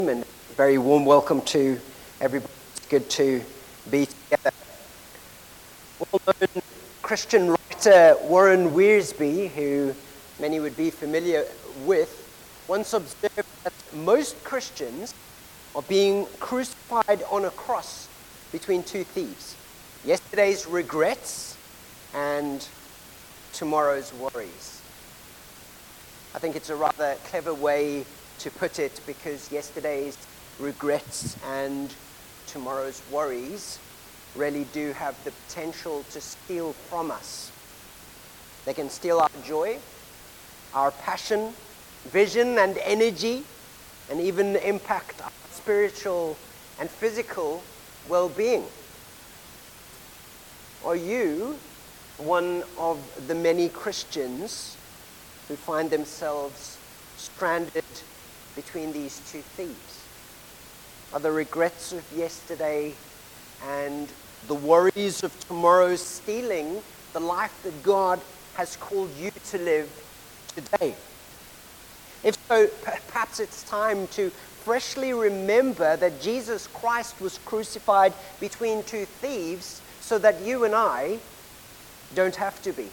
And a very warm welcome to everybody. It's good to be together. Well-known Christian writer Warren Wiersbe, who many would be familiar with, once observed that most Christians are being crucified on a cross between two thieves: yesterday's regrets and tomorrow's worries. I think it's a rather clever way to put it, because yesterday's regrets and tomorrow's worries really do have the potential to steal from us. They can steal our joy, our passion, vision, and energy, and even impact our spiritual and physical well-being. Are you one of the many Christians who find themselves stranded between these two thieves? Are the regrets of yesterday and the worries of tomorrow stealing the life that God has called you to live today? If so, perhaps it's time to freshly remember that Jesus Christ was crucified between two thieves so that you and I don't have to be.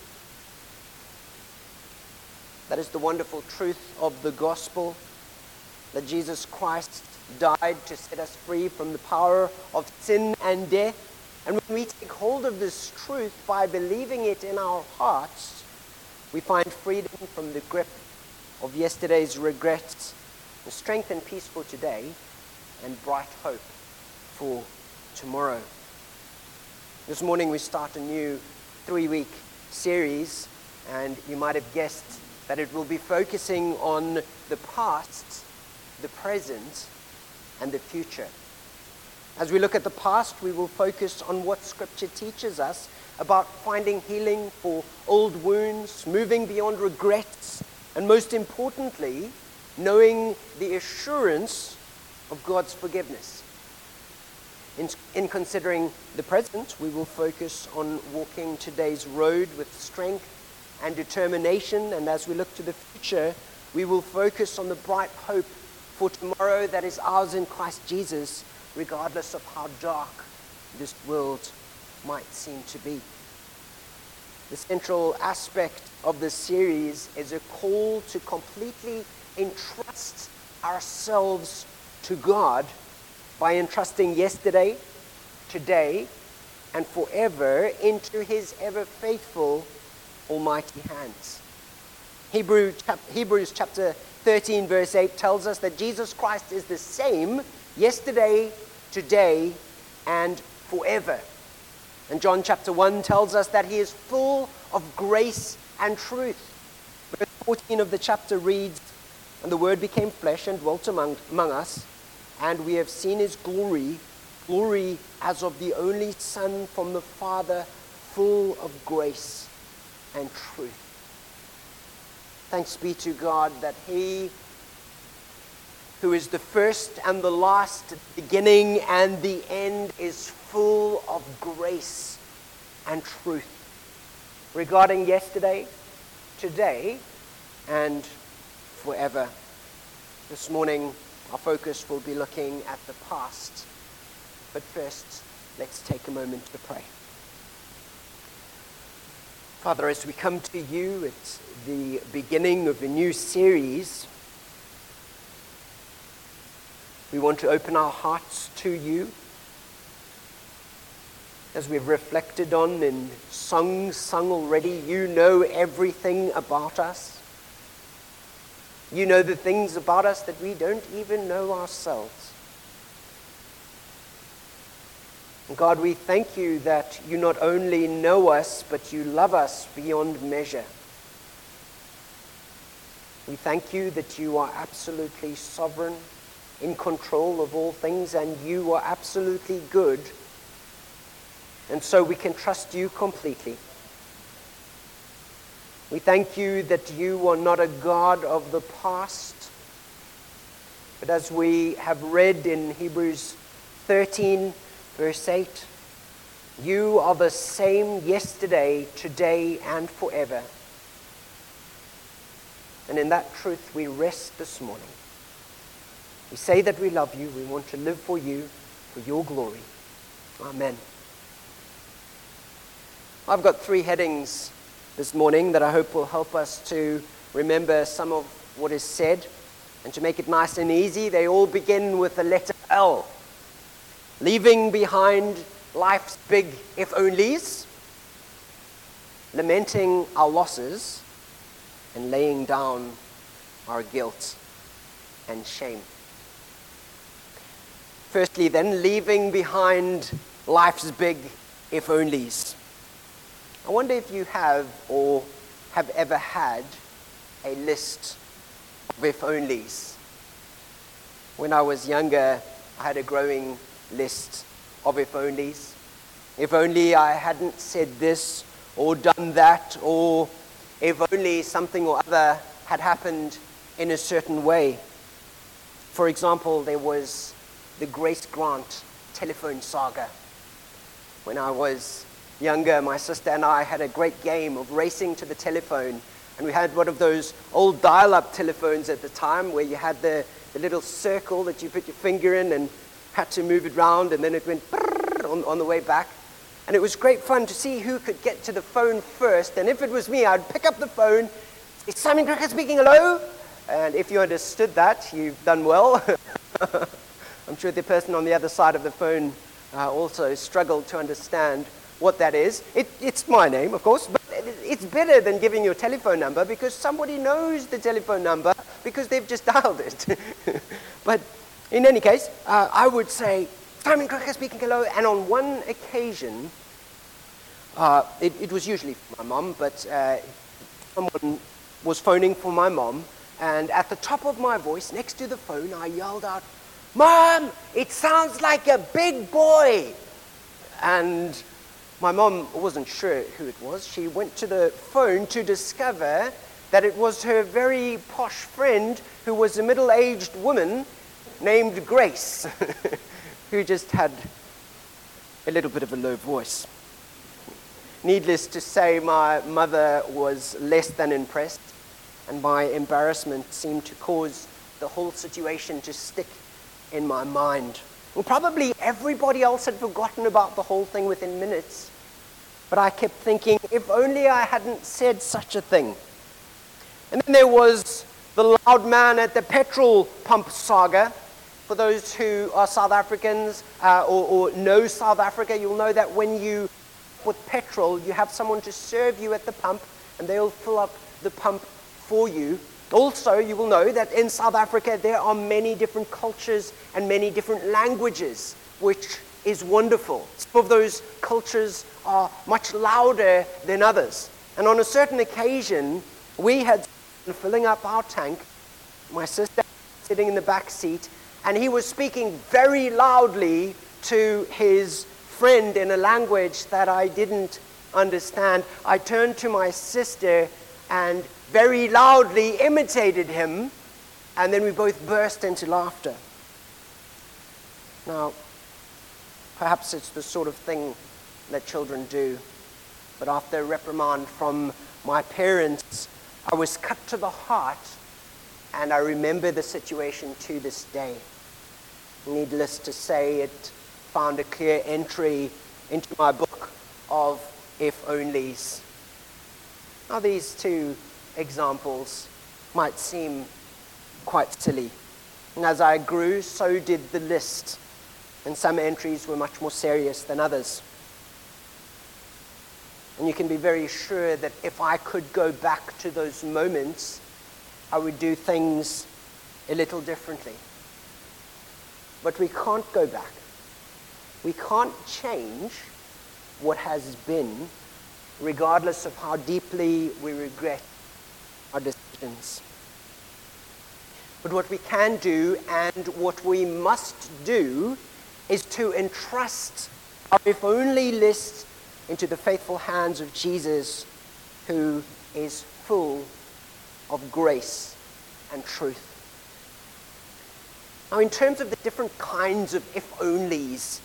That is the wonderful truth of the gospel, that Jesus Christ died to set us free from the power of sin and death. And when we take hold of this truth by believing it in our hearts, we find freedom from the grip of yesterday's regrets, and strength and peace for today, and bright hope for tomorrow. This morning we start a new 3-week series, and you might have guessed that it will be focusing on the past, the present, and the future. As we look at the past, we will focus on what Scripture teaches us about finding healing for old wounds, moving beyond regrets, and most importantly, knowing the assurance of God's forgiveness. In considering the present, we will focus on walking today's road with strength and determination, and as we look to the future, we will focus on the bright hope for tomorrow that is ours in Christ Jesus, regardless of how dark this world might seem to be. The central aspect of this series is a call to completely entrust ourselves to God by entrusting yesterday, today, and forever into His ever-faithful, almighty hands. Hebrews chapter 13 verse 8 tells us that Jesus Christ is the same yesterday, today, and forever. And John chapter 1 tells us that He is full of grace and truth. Verse 14 of the chapter reads, "And the Word became flesh and dwelt among us, and we have seen His glory, glory as of the only Son from the Father, full of grace and truth." Thanks be to God that He who is the first and the last, beginning and the end, is full of grace and truth regarding yesterday, today, and forever. This morning, our focus will be looking at the past. But first, let's take a moment to pray. Father, as we come to you at the beginning of a new series, we want to open our hearts to you. As we've reflected on in songs sung already, you know everything about us. You know the things about us that we don't even know ourselves. God, we thank you that you not only know us, but you love us beyond measure. We thank you that you are absolutely sovereign, in control of all things, and you are absolutely good. And so we can trust you completely. We thank you that you are not a God of the past, but as we have read in Hebrews 13, verse 8, you are the same yesterday, today, and forever. And in that truth we rest this morning. We say that we love you. We want to live for you, for your glory. Amen. I've got 3 headings this morning that I hope will help us to remember some of what is said and to make it nice and easy. They all begin with the letter L. Leaving behind life's big if-onlys, lamenting our losses, and laying down our guilt and shame. Firstly then, leaving behind life's big if-onlys. I wonder if you have or have ever had a list of if-onlys. When I was younger, I had a growing list of if-onlys. If only I hadn't said this or done that, or if only something or other had happened in a certain way. For example, there was the Grace Grant telephone saga. When I was younger, my sister and I had a great game of racing to the telephone, and we had one of those old dial-up telephones at the time where you had the little circle that you put your finger in and had to move it round, and then it went on the way back. And it was great fun to see who could get to the phone first, and if it was me, I'd pick up the phone. Is Simon Cricket speaking? Hello? And if you understood that, you've done well. I'm sure the person on the other side of the phone also struggled to understand what that is. It's my name, of course, but it's better than giving your telephone number because somebody knows the telephone number because they've just dialed it. But in any case, I would say, Simon Cricket speaking, hello. And on one occasion, it was usually for my mom, but someone was phoning for my mom, and at the top of my voice, next to the phone, I yelled out, "Mom, it sounds like a big boy." And my mom wasn't sure who it was. She went to the phone to discover that it was her very posh friend who was a middle-aged woman named Grace, who just had a little bit of a low voice. Needless to say, my mother was less than impressed, and my embarrassment seemed to cause the whole situation to stick in my mind. Well, probably everybody else had forgotten about the whole thing within minutes, but I kept thinking, if only I hadn't said such a thing. And then there was the loud man at the petrol pump saga. For those who are South Africans or know South Africa, you'll know that when you put petrol, you have someone to serve you at the pump, and they'll fill up the pump for you. Also, you will know that in South Africa, there are many different cultures and many different languages, which is wonderful. Some of those cultures are much louder than others. And on a certain occasion, we had been filling up our tank, my sister sitting in the back seat, and he was speaking very loudly to his friend in a language that I didn't understand. I turned to my sister and very loudly imitated him, and then we both burst into laughter. Now, perhaps it's the sort of thing that children do, but after a reprimand from my parents, I was cut to the heart, and I remember the situation to this day. Needless to say, it found a clear entry into my book of if-onlys. Now, these 2 examples might seem quite silly. And as I grew, so did the list. And some entries were much more serious than others. And you can be very sure that if I could go back to those moments, I would do things a little differently. But we can't go back. We can't change what has been, regardless of how deeply we regret our decisions. But what we can do and what we must do is to entrust our if-only list into the faithful hands of Jesus, who is full of grace and truth. Now, in terms of the different kinds of if-onlys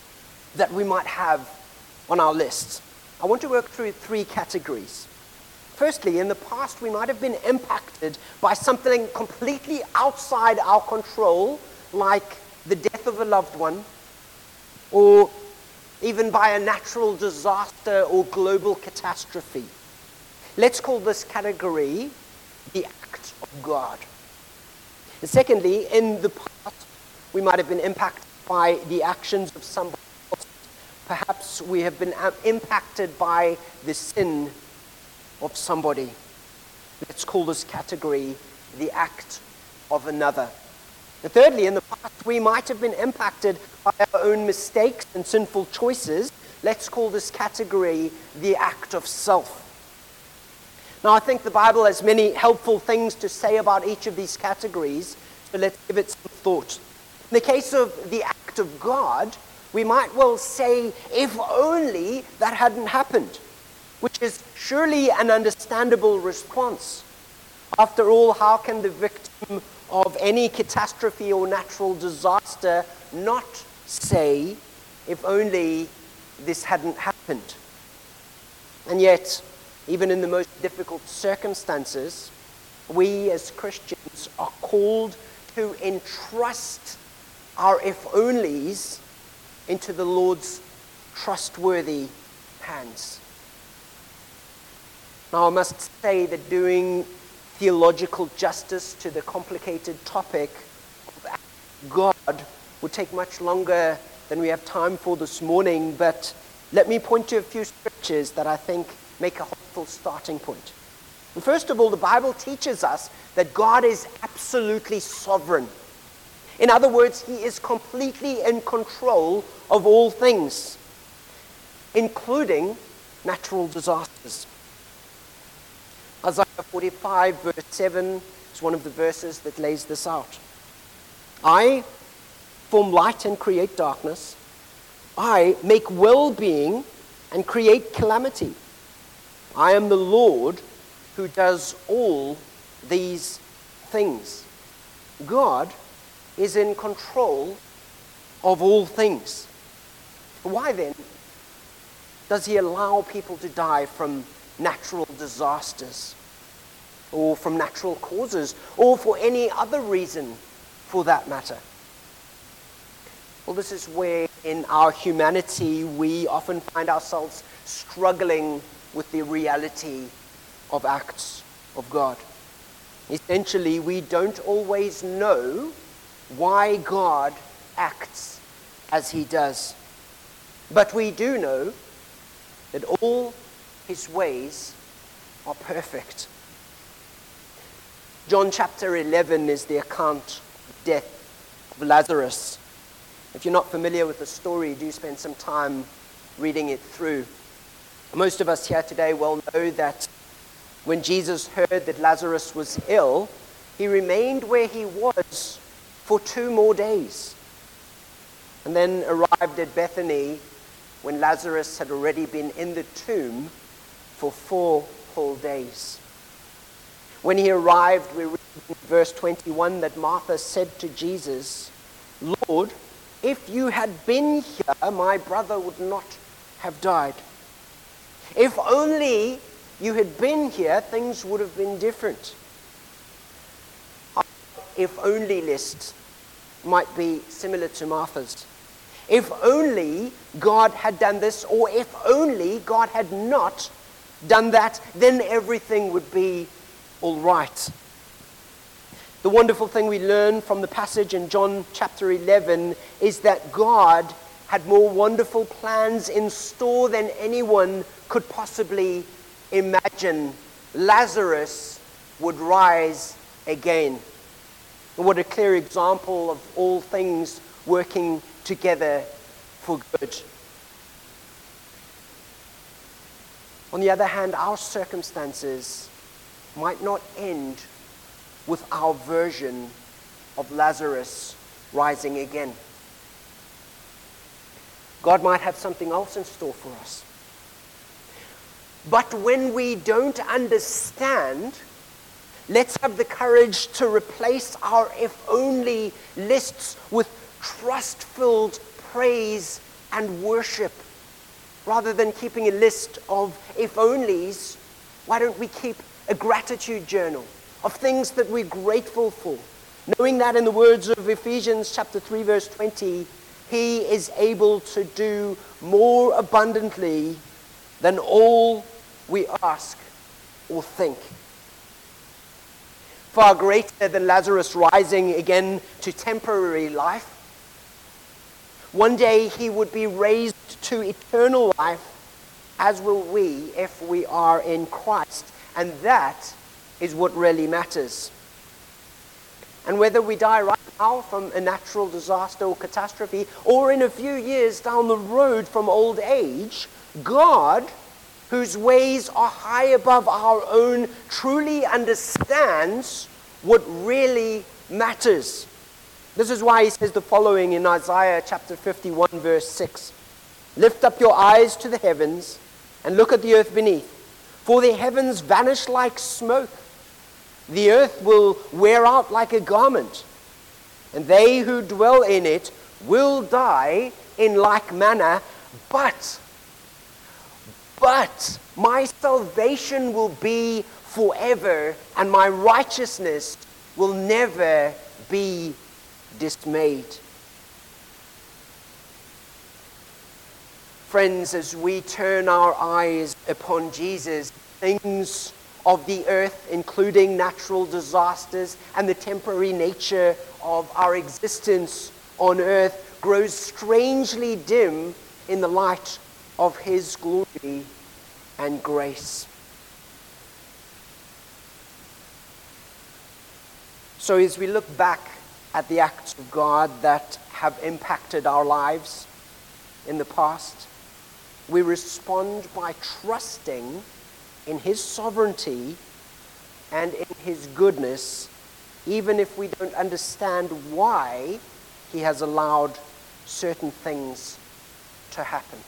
that we might have on our list, I want to work through 3 categories. Firstly, in the past, we might have been impacted by something completely outside our control, like the death of a loved one, or even by a natural disaster or global catastrophe. Let's call this category the act of God. And secondly, in the past, we might have been impacted by the actions of somebody else. Perhaps we have been impacted by the sin of somebody. Let's call this category the act of another. And thirdly, in the past, we might have been impacted by our own mistakes and sinful choices. Let's call this category the act of self. Now, I think the Bible has many helpful things to say about each of these categories, so let's give it some thought. In the case of the act of God, we might well say, if only that hadn't happened, which is surely an understandable response. After all, how can the victim of any catastrophe or natural disaster not say, if only this hadn't happened? And yet, even in the most difficult circumstances, we as Christians are called to entrust our if-onlys into the Lord's trustworthy hands. Now, I must say that doing theological justice to the complicated topic of God would take much longer than we have time for this morning, but let me point to a few scriptures that I think make a helpful starting point. And first of all, the Bible teaches us that God is absolutely sovereign. In other words, he is completely in control of all things, including natural disasters. Isaiah 45 verse 7 is one of the verses that lays this out. I form light and create darkness. I make well-being and create calamity. I am the Lord who does all these things. God is in control of all things. Why then does he allow people to die from natural disasters, or from natural causes, or for any other reason for that matter? Well, this is where in our humanity we often find ourselves struggling with the reality of acts of God. Essentially, we don't always know why God acts as he does. But we do know that all his ways are perfect. John chapter 11 is the account of the death of Lazarus. If you're not familiar with the story, do spend some time reading it through. Most of us here today well know that when Jesus heard that Lazarus was ill, he remained where he was for 2 more days, and then arrived at Bethany when Lazarus had already been in the tomb for 4 whole days. When he arrived, we read in verse 21 that Martha said to Jesus, "Lord, if you had been here, my brother would not have died." If only you had been here, things would have been different. Our if only list might be similar to Martha's. If only God had done this, or if only God had not done that, then everything would be all right. The wonderful thing we learn from the passage in John chapter 11 is that God had more wonderful plans in store than anyone could possibly imagine. Lazarus would rise again. And what a clear example of all things working together for good. On the other hand, our circumstances might not end with our version of Lazarus rising again. God might have something else in store for us. But when we don't understand, let's have the courage to replace our if-only lists with trust-filled praise and worship. Rather than keeping a list of if-onlys, Why don't we keep a gratitude journal of things that we're grateful for? Knowing that in the words of Ephesians chapter 3, verse 20, he is able to do more abundantly than all we ask or think. Far greater than Lazarus rising again to temporary life. One day he would be raised to eternal life, as will we if we are in Christ. And that is what really matters. And whether we die right now from a natural disaster or catastrophe, or in a few years down the road from old age, God, whose ways are high above our own, truly understands what really matters. This is why he says the following in Isaiah chapter 51, verse 6. Lift up your eyes to the heavens and look at the earth beneath, for the heavens vanish like smoke. The earth will wear out like a garment, and they who dwell in it will die in like manner, but my salvation will be forever, and my righteousness will never be dismayed. Friends, as we turn our eyes upon Jesus, things of the earth, including natural disasters and the temporary nature of our existence on earth, grows strangely dim in the light of his glory and grace. So as we look back at the acts of God that have impacted our lives in the past, we respond by trusting in his sovereignty and in his goodness, even if we don't understand why he has allowed certain things to happen.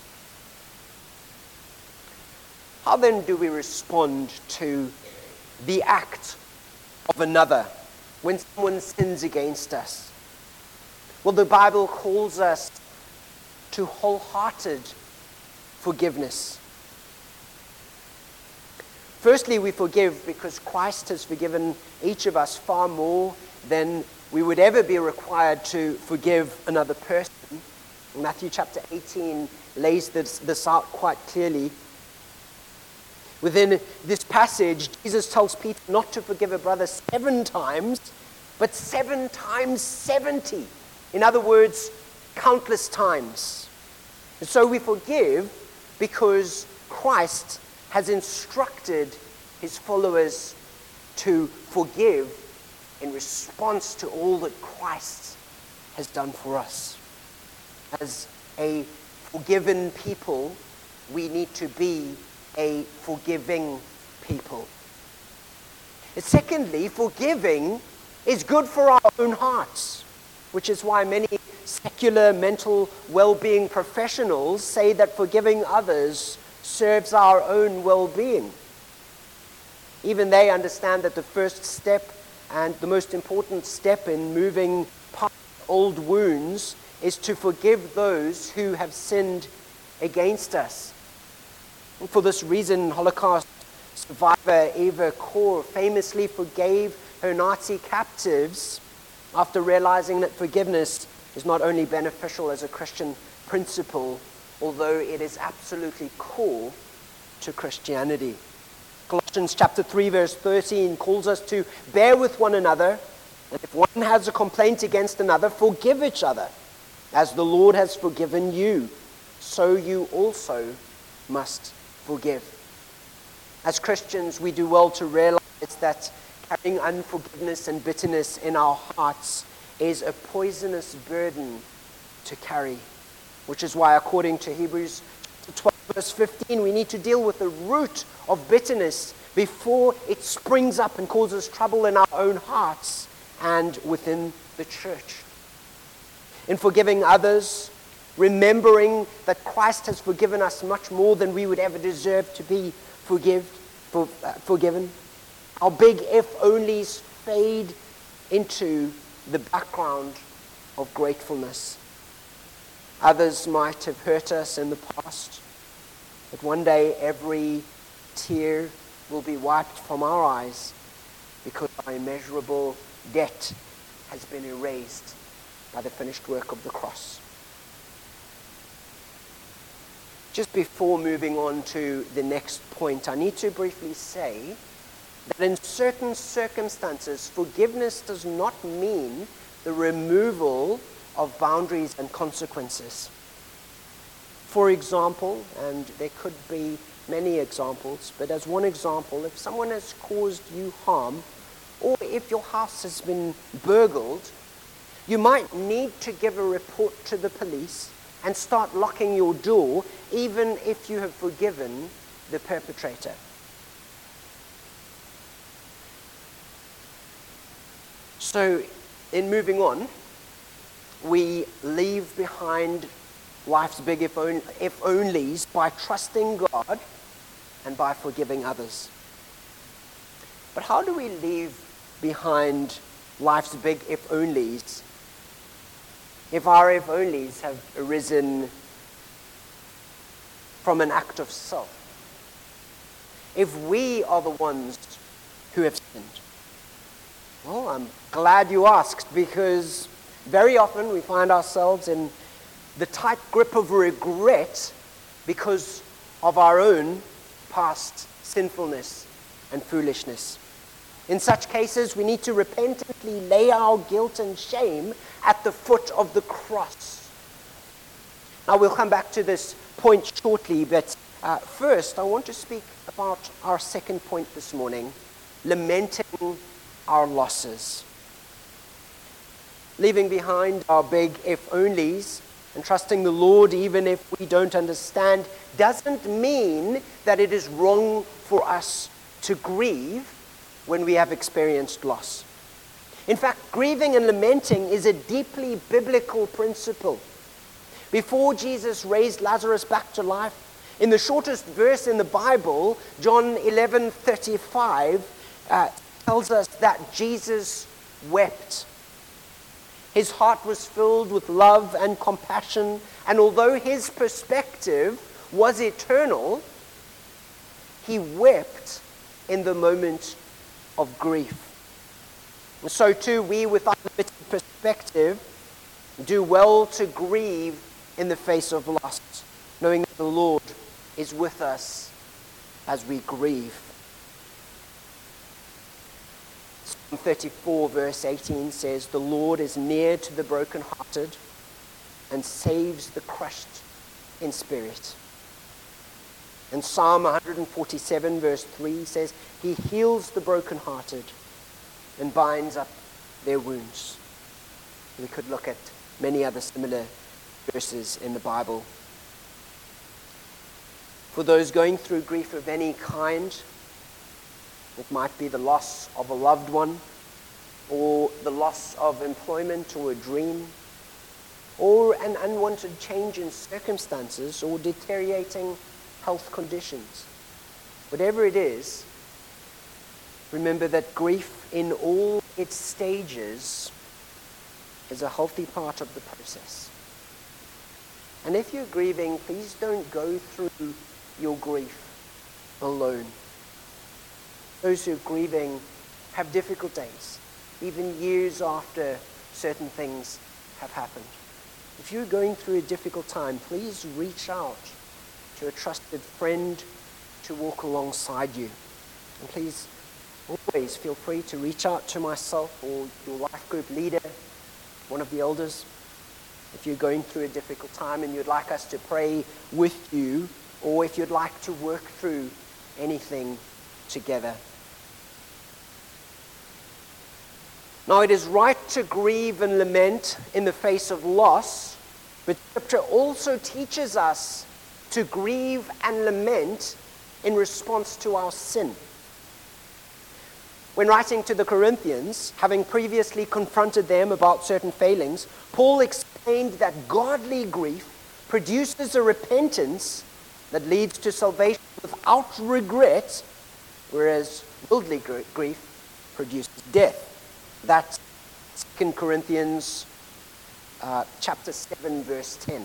How then do we respond to the act of another when someone sins against us? Well, the Bible calls us to wholehearted forgiveness. Firstly, we forgive because Christ has forgiven each of us far more than we would ever be required to forgive another person. Matthew chapter 18 lays this out quite clearly. Within this passage, Jesus tells Peter not to forgive a brother 7 times, but 7 times 70. In other words, countless times. And so we forgive because Christ has instructed his followers to forgive in response to all that Christ has done for us. As a forgiven people, we need to be a forgiving people. And secondly, forgiving is good for our own hearts, which is why many secular mental well-being professionals say that forgiving others serves our own well-being. Even they understand that the first step and the most important step in moving past old wounds is to forgive those who have sinned against us. And for this reason, Holocaust survivor Eva Kor famously forgave her Nazi captives after realizing that forgiveness is not only beneficial as a Christian principle, although it is absolutely core to Christianity. Colossians chapter 3 verse 13 calls us to bear with one another, and if one has a complaint against another, forgive each other. As the Lord has forgiven you, so you also must forgive. As Christians, we do well to realize that carrying unforgiveness and bitterness in our hearts is a poisonous burden to carry, which is why, according to Hebrews 12 verse 15, we need to deal with the root of bitterness before it springs up and causes trouble in our own hearts and within the church. In forgiving others, remembering that Christ has forgiven us much more than we would ever deserve to be forgiven, our big if-onlys fade into the background of gratefulness. Others might have hurt us in the past, but one day every tear will be wiped from our eyes because our immeasurable debt has been erased by the finished work of the cross. Just before moving on to the next point, I need to briefly say that in certain circumstances, forgiveness does not mean the removal of boundaries and consequences. For example, and there could be many examples, but as one example, if someone has caused you harm, or if your house has been burgled, you might need to give a report to the police and start locking your door, even if you have forgiven the perpetrator. So, in moving on, we leave behind life's big if onlys by trusting God and by forgiving others. But how do we leave behind life's big if onlys if our if onlys have arisen from an act of self? If we are the ones who have sinned? Well, I'm glad you asked, because very often we find ourselves in the tight grip of regret because of our own past sinfulness and foolishness. In such cases, we need to repentantly lay our guilt and shame at the foot of the cross. Now, we'll come back to this point shortly, but first I want to speak about our second point this morning, lamenting our losses. Leaving behind our big if-onlys and trusting the Lord even if we don't understand doesn't mean that it is wrong for us to grieve when we have experienced loss. In fact, grieving and lamenting is a deeply biblical principle. Before Jesus raised Lazarus back to life, in the shortest verse in the Bible, John 11:35, tells us that Jesus wept. His heart was filled with love and compassion, and although his perspective was eternal, he wept in the moment of grief. And so too, we with our limited perspective do well to grieve in the face of loss, knowing that the Lord is with us as we grieve. Psalm 34 verse 18 says, "The Lord is near to the brokenhearted and saves the crushed in spirit." And Psalm 147 verse 3 says, "He heals the brokenhearted and binds up their wounds." We could look at many other similar verses in the Bible. For those going through grief of any kind, it might be the loss of a loved one, or the loss of employment or a dream, or an unwanted change in circumstances, or deteriorating health conditions. Whatever it is, remember that grief in all its stages is a healthy part of the process. And if you're grieving, please don't go through your grief alone. Those who are grieving have difficult days, even years after certain things have happened. If you're going through a difficult time, please reach out to a trusted friend to walk alongside you. And please always feel free to reach out to myself or your life group leader, one of the elders, if you're going through a difficult time and you'd like us to pray with you, or if you'd like to work through anything together. Now, it is right to grieve and lament in the face of loss, but Scripture also teaches us to grieve and lament in response to our sin. When writing to the Corinthians, having previously confronted them about certain failings, Paul explained that godly grief produces a repentance that leads to salvation without regret, whereas worldly grief produces death. That's 2 Corinthians chapter 7, verse 10.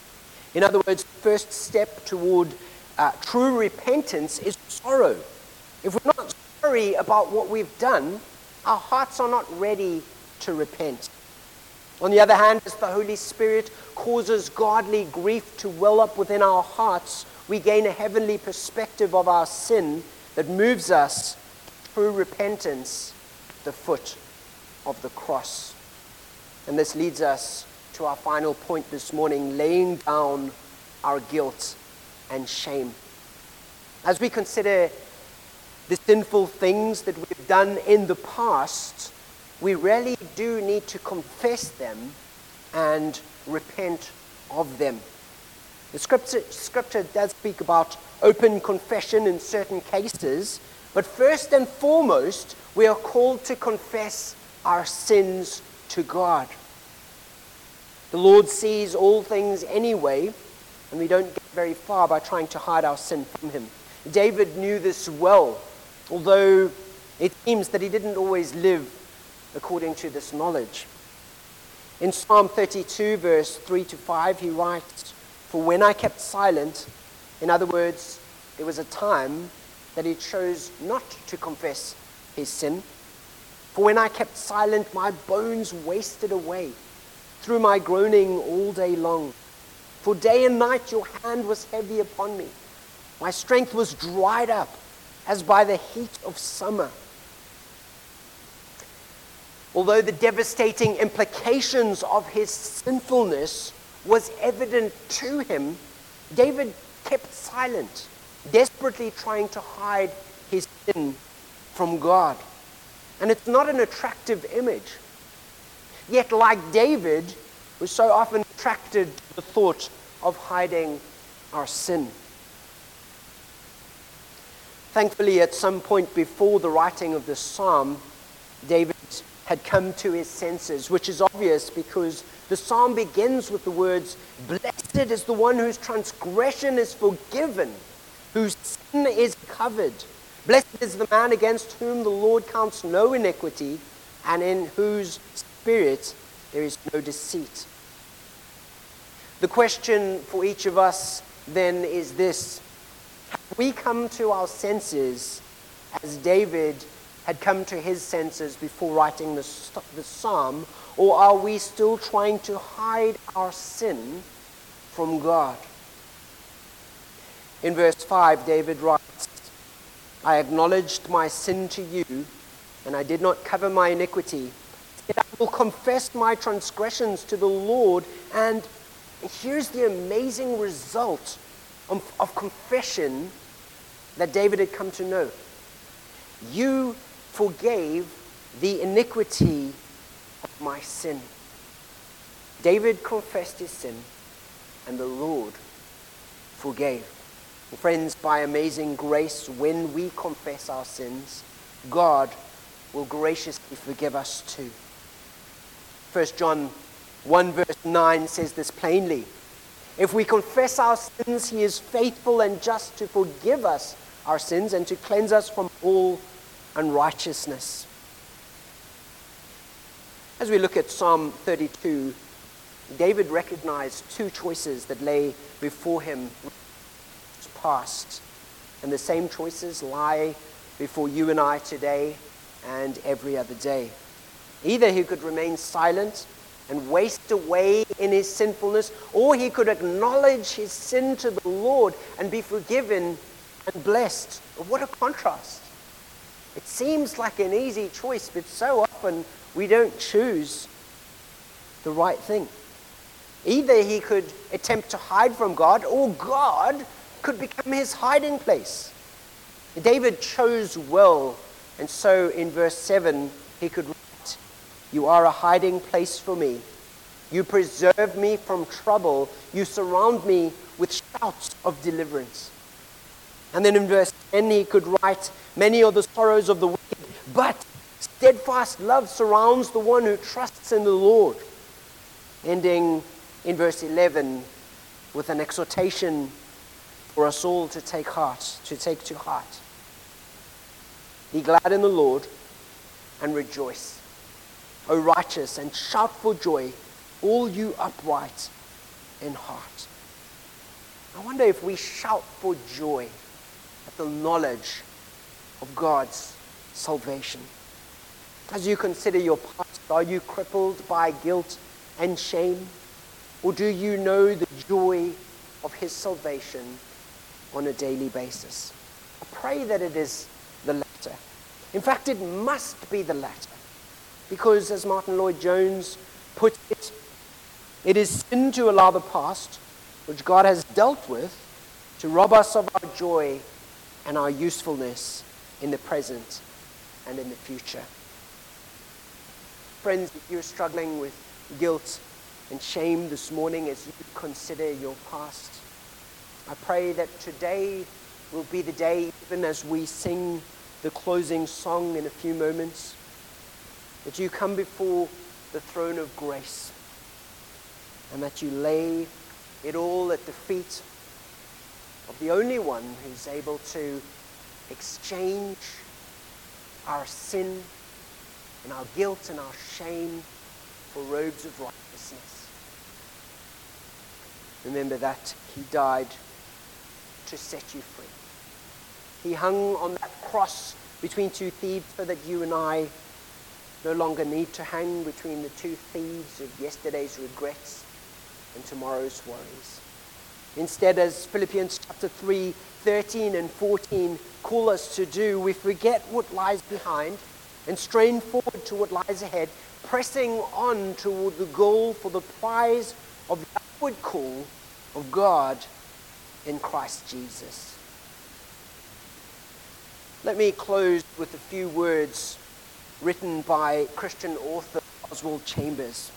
In other words, the first step toward true repentance is sorrow, If we're not sorry about what we've done, our hearts are not ready to repent. On the other hand, as the Holy Spirit causes godly grief to well up within our hearts, we gain a heavenly perspective of our sin that moves us through repentance at the foot of the cross. And this leads us to our final point this morning, laying down our guilt and shame. As we consider the sinful things that we've done in the past, we really do need to confess them and repent of them. The scripture does speak about open confession in certain cases, but first and foremost, we are called to confess our sins to God. The Lord sees all things anyway, and we don't get very far by trying to hide our sin from him. David knew this well, although it seems that he didn't always live according to this knowledge. In Psalm 32, verse 3-5, he writes, "For when I kept silent," in other words, there was a time that he chose not to confess his sin. "For when I kept silent, my bones wasted away through my groaning all day long. For day and night your hand was heavy upon me. My strength was dried up as by the heat of summer." Although the devastating implications of his sinfulness was evident to him, David kept silent, desperately trying to hide his sin from God. And it's not an attractive image. Yet, like David, we're so often attracted to the thought of hiding our sin. Thankfully, at some point before the writing of this psalm, David had come to his senses, which is obvious because the psalm begins with the words, "Blessed is the one whose transgression is forgiven, whose sin is covered. Blessed is the man against whom the Lord counts no iniquity, and in whose spirit there is no deceit." The question for each of us then is this: have we come to our senses as David had come to his senses before writing the psalm, or are we still trying to hide our sin from God? In verse 5, David writes, "I acknowledged my sin to you, and I did not cover my iniquity. Yet I will confess my transgressions to the Lord." And here's the amazing result of confession that David had come to know. "You forgave the iniquity of my sin." David confessed his sin, and the Lord forgave. And friends, by amazing grace, when we confess our sins, God will graciously forgive us too. 1 John 1 verse 9 says this plainly: "If we confess our sins, he is faithful and just to forgive us our sins and to cleanse us from all unrighteousness." As we look at Psalm 32, David recognized two choices that lay before him in his past, and the same choices lie before you and I today and every other day. Either he could remain silent and waste away in his sinfulness, or he could acknowledge his sin to the Lord and be forgiven and blessed. What a contrast. It seems like an easy choice, but so often we don't choose the right thing. Either he could attempt to hide from God, or God could become his hiding place. David chose well, and so in verse 7 he could write, "You are a hiding place for me. You preserve me from trouble. You surround me with shouts of deliverance." And then in verse 10 he could write, "Many are the sorrows of the wicked, but steadfast love surrounds the one who trusts in the Lord." Ending in verse 11 with an exhortation for us all to take to heart. "Be glad in the Lord and rejoice, O righteous, and shout for joy, all you upright in heart." I wonder if we shout for joy at the knowledge of God's salvation. As you consider your past, are you crippled by guilt and shame? Or do you know the joy of his salvation on a daily basis? I pray that it is the latter. In fact, it must be the latter. Because, as Martin Lloyd-Jones puts it, it is sin to allow the past, which God has dealt with, to rob us of our joy and our usefulness in the present and in the future. Friends, if you're struggling with guilt and shame this morning as you consider your past, I pray that today will be the day, even as we sing the closing song in a few moments, that you come before the throne of grace and that you lay it all at the feet of the only one who's able to exchange our sin and our guilt and our shame for robes of righteousness. Remember that he died to set you free. He hung on that cross between two thieves so that you and I no longer need to hang between the two thieves of yesterday's regrets and tomorrow's worries. Instead, as Philippians chapter 3, 13 and 14 call us to do, we forget what lies behind and strain forward to what lies ahead, pressing on toward the goal for the prize of the upward call of God in Christ Jesus. Let me close with a few words written by Christian author Oswald Chambers.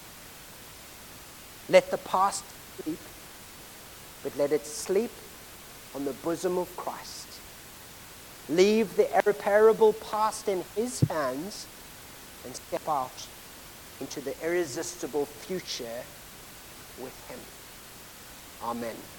Let the past sleep, but let it sleep on the bosom of Christ. Leave the irreparable past in his hands and step out into the irresistible future with him. Amen.